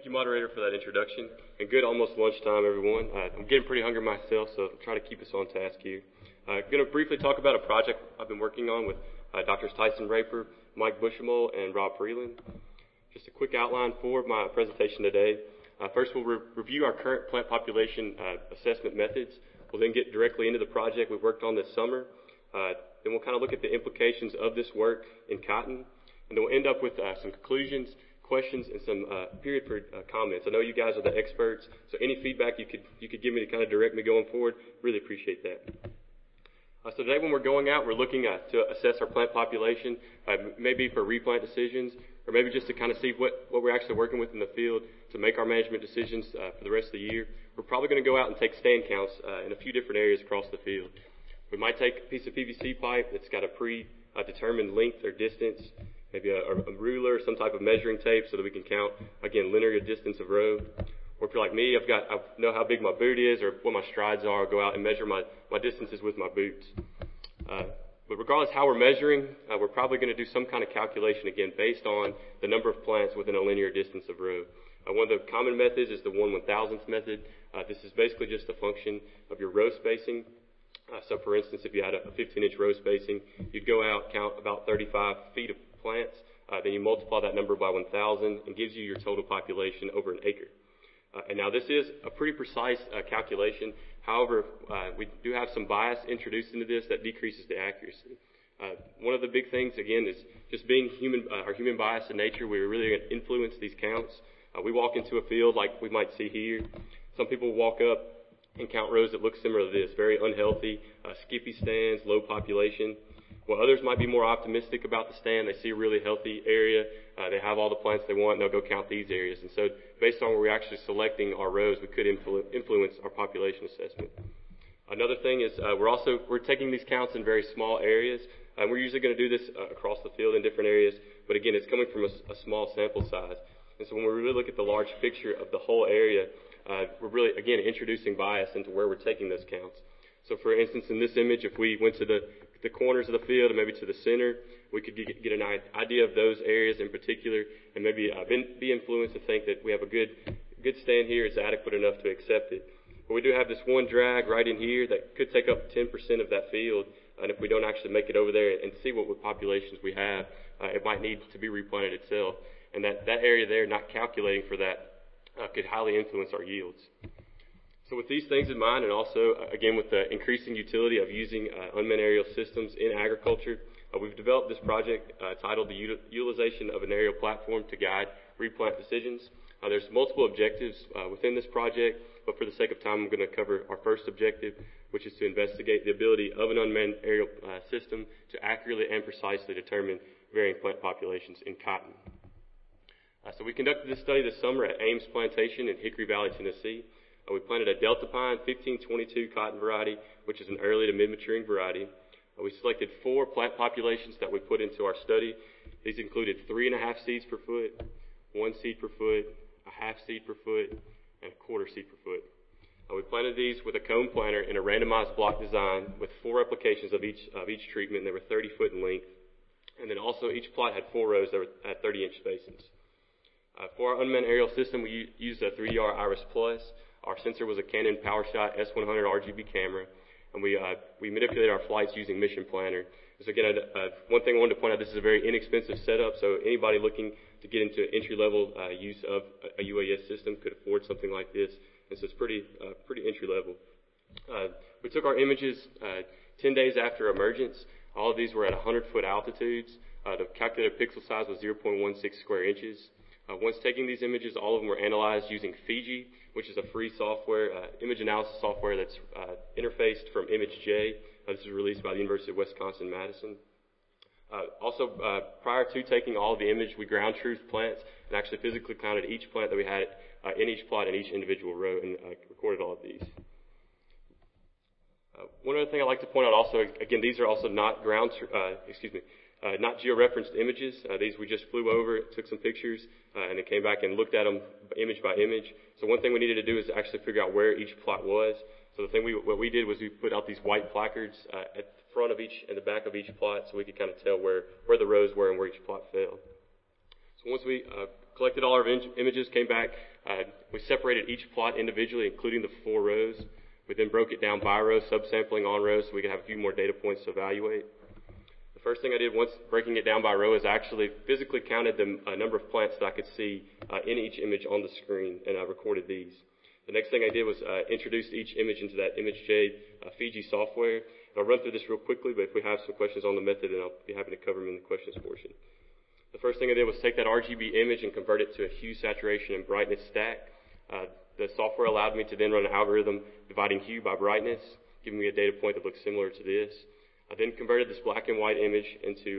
you, moderator, for that introduction. And good almost lunchtime, everyone. I'm getting pretty hungry myself, so I'll try to keep us on task here. I'm going to briefly talk about a project I've been working on with Drs. Tyson Raper, Mike Bushamole, and Rob Freeland. Just a quick outline for my presentation today. First, we'll review our current plant population assessment methods. We'll then get directly into the project we've worked on this summer. Then we'll kind of look at the implications of this work in cotton. And then we'll end up with some conclusions, questions, and some period for comments. I know you guys are the experts, so any feedback you could give me to kind of direct me going forward, really appreciate that. So today when we're going out, we're looking to assess our plant population, maybe for replant decisions, or maybe just to kind of see what we're actually working with in the field to make our management decisions for the rest of the year. We're probably going to go out and take stand counts in a few different areas across the field. We might take a piece of PVC pipe that's got a predetermined length or distance, maybe a ruler or some type of measuring tape so that we can count, again, linear distance of row. Or if you're like me, I know how big my boot is or what my strides are. I'll go out and measure my distances with my boots. But regardless how we're measuring, we're probably going to do some kind of calculation, again, based on the number of plants within a linear distance of row. One of the common methods is the 1/1000th method. This is basically just a function of your row spacing. So for instance, if you had a 15-inch row spacing, you'd go out, count about 35 feet of plants, then you multiply that number by 1,000 and gives you your total population over an acre. And now this is a pretty precise calculation. However, we do have some bias introduced into this that decreases the accuracy. One of the big things, again, is just being our human bias in nature. We're really going to influence these counts. We walk into a field like we might see here. Some people walk up and count rows that look similar to this, very unhealthy, skippy stands, low population. While others might be more optimistic about the stand, they see a really healthy area, they have all the plants they want, and they'll go count these areas. And so based on where we're actually selecting our rows, we could influence our population assessment. Another thing is we're taking these counts in very small areas, and we're usually going to do this across the field in different areas, but again, it's coming from a small sample size. And so when we really look at the large picture of the whole area, we're really, again, introducing bias into where we're taking those counts. So for instance, in this image, if we went to the corners of the field and maybe to the center, we could get an idea of those areas in particular and maybe be influenced to think that we have a good stand here, it's adequate enough to accept it. But we do have this one drag right in here that could take up 10% of that field, and if we don't actually make it over there and see what populations we have, it might need to be replanted itself. And that area there, not calculating for that, could highly influence our yields. So with these things in mind, and also, again, with the increasing utility of using unmanned aerial systems in agriculture, we've developed this project titled the Utilization of an Aerial Platform to Guide Replant Decisions. There's multiple objectives within this project, but for the sake of time, I'm going to cover our first objective, which is to investigate the ability of an unmanned aerial system to accurately and precisely determine varying plant populations in cotton. So we conducted this study this summer at Ames Plantation in Hickory Valley, Tennessee. We planted a Delta Pine 1522 cotton variety, which is an early to mid-maturing variety. We selected 4 plant populations that we put into our study. These included 3.5 seeds per foot, 1 seed per foot, a half seed per foot, and a quarter seed per foot. We planted these with a cone planter in a randomized block design with 4 replications of each treatment. They were 30 foot in length. And then also each plot had 4 rows that were at 30-inch spacings. For our unmanned aerial system, we used a 3DR Iris Plus. Our sensor was a Canon PowerShot S100 RGB camera, and we manipulated our flights using Mission Planner. So again, one thing I wanted to point out, this is a very inexpensive setup, so anybody looking to get into entry-level use of a UAS system could afford something like this, and so it's pretty entry-level. We took our images 10 days after emergence. All of these were at 100-foot altitudes. The calculated pixel size was 0.16 square inches. Once taking these images, all of them were analyzed using Fiji, which is a free software, image analysis software that's interfaced from ImageJ. This is released by the University of Wisconsin-Madison. Also, prior to taking all of the image, we ground truth plants and actually physically counted each plant that we had in each plot in each individual row and recorded all of these. One other thing I'd like to point out also, again, these are also not not georeferenced images. These we just flew over, took some pictures, and then came back and looked at them image by image. So one thing we needed to do is actually figure out where each plot was. So what we did was we put out these white placards at the front of each and the back of each plot so we could kind of tell where the rows were and where each plot fell. So once we collected all our images, came back. We separated each plot individually, including the 4 rows. We then broke it down by row, subsampling on rows, so we could have a few more data points to evaluate. The first thing I did once breaking it down by row is I actually physically counted the number of plants that I could see in each image on the screen, and I recorded these. The next thing I did was introduce each image into that ImageJ Fiji software. And I'll run through this real quickly, but if we have some questions on the method, then I'll be happy to cover them in the questions portion. The first thing I did was take that RGB image and convert it to a hue, saturation, and brightness stack. The software allowed me to then run an algorithm dividing hue by brightness, giving me a data point that looks similar to this. I then converted this black and white image into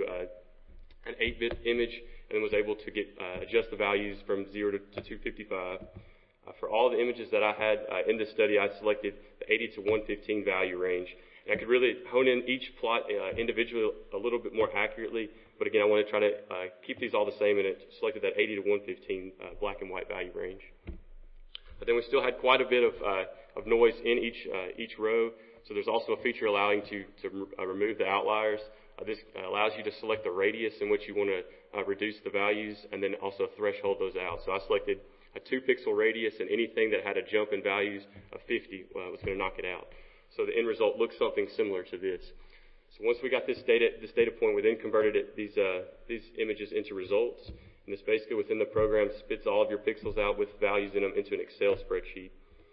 an 8-bit image, and then was able to adjust the values from 0 to 255. For all the images that I had in this study, I selected the 80 to 115 value range. And I could really hone in each plot individually a little bit more accurately, but again, I want to try to keep these all the same, and it selected that 80 to 115 black and white value range. But then we still had quite a bit of noise in each row, so there's also a feature allowing to remove the outliers. This allows you to select the radius in which you want to reduce the values, and then also threshold those out. So I selected a 2-pixel radius, and anything that had a jump in values of 50 was going to knock it out. So the end result looks something similar to this. So once we got this data point, we then converted these images into results. And this basically within the program spits all of your pixels out with values in them into an Excel spreadsheet.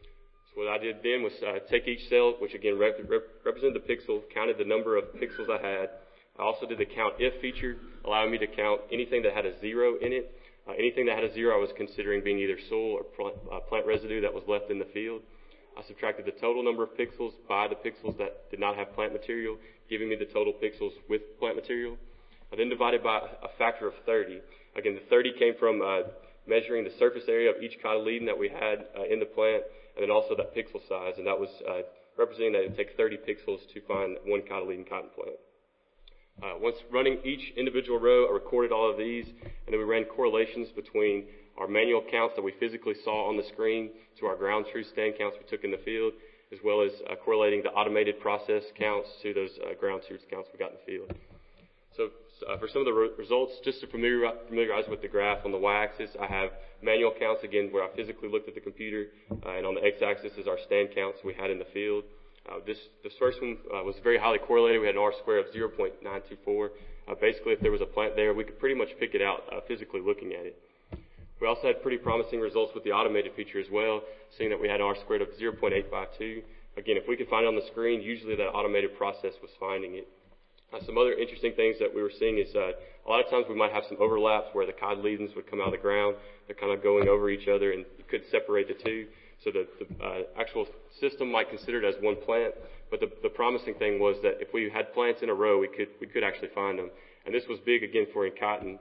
So what I did then was take each cell, which again represented the pixel, counted the number of pixels I had. I also did the count if feature, allowing me to count anything that had a 0 in it. Anything that had a 0 I was considering being either soil or plant residue that was left in the field. I subtracted the total number of pixels by the pixels that did not have plant material, giving me the total pixels with plant material. I then divided by a factor of 30. Again, the 30 came from measuring the surface area of each cotyledon that we had in the plant, and then also that pixel size, and that was representing that it would take 30 pixels to find one cotyledon cotton plant. Once running each individual row, I recorded all of these, and then we ran correlations between our manual counts that we physically saw on the screen to our ground truth stand counts we took in the field, as well as correlating the automated process counts to those ground truth counts we got in the field. So for some of the results, just to familiarize with the graph, on the y-axis I have manual counts, again, where I physically looked at the computer, and on the x-axis is our stand counts we had in the field. This first one was very highly correlated. We had an R-square of 0.924. Basically, if there was a plant there, we could pretty much pick it out physically looking at it. We also had pretty promising results with the automated feature as well, seeing that we had an R-squared of 0.852. Again, if we could find it on the screen, usually that automated process was finding it. Some other interesting things that we were seeing is a lot of times we might have some overlaps where the cotyledons would come out of the ground. They're kind of going over each other, and you could separate the two. So the actual system might consider it as one plant, but the promising thing was that if we had plants in a row, we could actually find them. And this was big, again, for in cotton,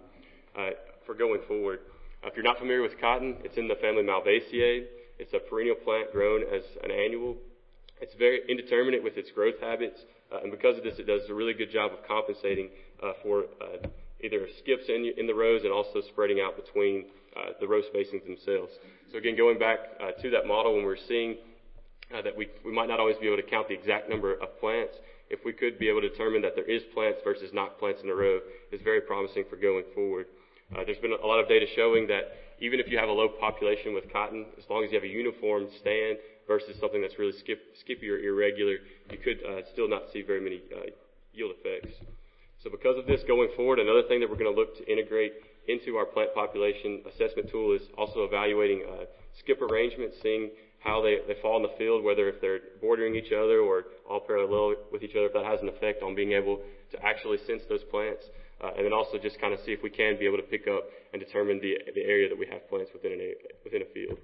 for going forward. If you're not familiar with cotton, it's in the family Malvaceae. It's a perennial plant grown as an annual. It's very indeterminate with its growth habits, and because of this, it does a really good job of compensating for either skips in the rows and also spreading out between the row spacings themselves. So again, going back to that model, when we're seeing that we might not always be able to count the exact number of plants, if we could be able to determine that there is plants versus not plants in a row, is very promising for going forward. There's been a lot of data showing that even if you have a low population with cotton, as long as you have a uniform stand versus something that's really skippy or irregular, you could still not see very many yield effects. So because of this going forward, another thing that we're going to look to integrate into our plant population assessment tool is also evaluating skip arrangements, seeing how they fall in the field, whether if they're bordering each other or all parallel with each other, if that has an effect on being able to actually sense those plants. And then also just kind of see if we can be able to pick up and determine the area that we have plants within a field.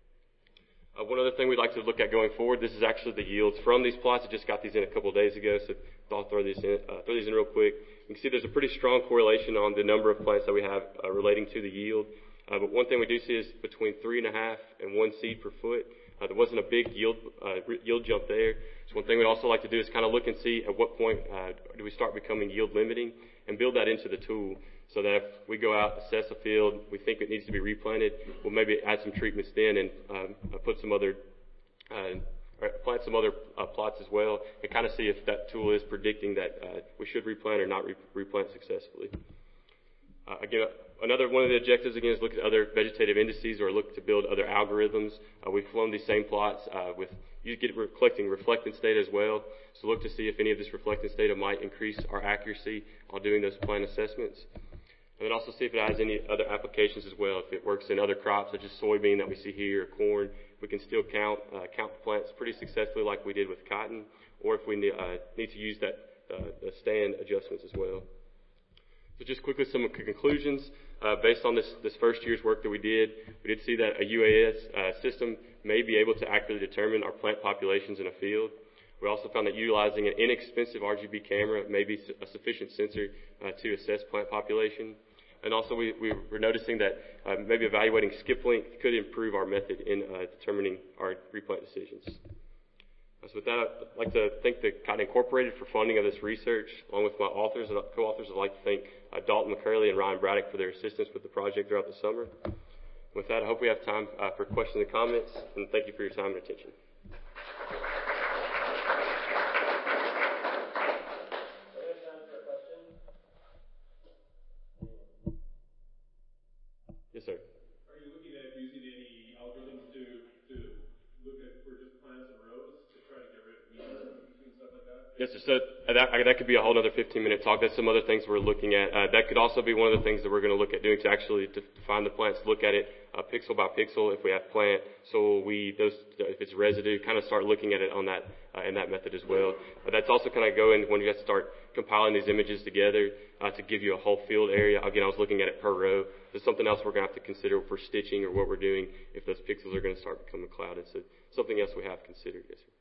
One other thing we'd like to look at going forward, this is actually the yields from these plots. I just got these in a couple of days ago, so I'll throw these in real quick. You can see there's a pretty strong correlation on the number of plants that we have relating to the yield. But one thing we do see is between 3.5 and 1 seed per foot. There wasn't a big yield jump there. So one thing we'd also like to do is kind of look and see at what point do we start becoming yield limiting, and build that into the tool so that if we go out, assess a field, we think it needs to be replanted, we'll maybe add some treatments then and put some other, plant some other plots as well, and kind of see if that tool is predicting that we should replant or not replant successfully. Again, Another one of the objectives, again, is look at other vegetative indices or look to build other algorithms. We've flown these same plots collecting reflectance data as well. So look to see if any of this reflectance data might increase our accuracy while doing those plant assessments. And then also see if it has any other applications as well. If it works in other crops such as soybean that we see here, or corn, we can still count the plants pretty successfully like we did with cotton, or if we need to use the stand adjustments as well. So just quickly some conclusions. Based on this first year's work that we did see that a UAS system may be able to accurately determine our plant populations in a field. We also found that utilizing an inexpensive RGB camera may be a sufficient sensor to assess plant population. And also we were noticing that maybe evaluating skip length could improve our method in determining our replant decisions. So with that, I'd like to thank the Cotton Incorporated for funding of this research. Along with my authors and co-authors, I'd like to thank Dalton McCurley and Ryan Braddock for their assistance with the project throughout the summer. With that, I hope we have time for questions and comments, and thank you for your time and attention. Yes, sir. Are you looking at using any algorithms to look at for just plants and rows to try to get rid of weeds and stuff like that? Yes, sir. So that could be a whole other 15-minute talk. That's some other things we're looking at. That could also be one of the things that we're going to look at doing to actually define the plants, look at it pixel by pixel. If we have plant, soil, weed, if it's residue, kind of start looking at it on that in that method as well. But that's also kind of going when you have to start compiling these images together to give you a whole field area. Again, I was looking at it per row. There's something else we're going to have to consider for stitching or what we're doing if those pixels are going to start becoming clouded. So something else we have considered. Yes, sir.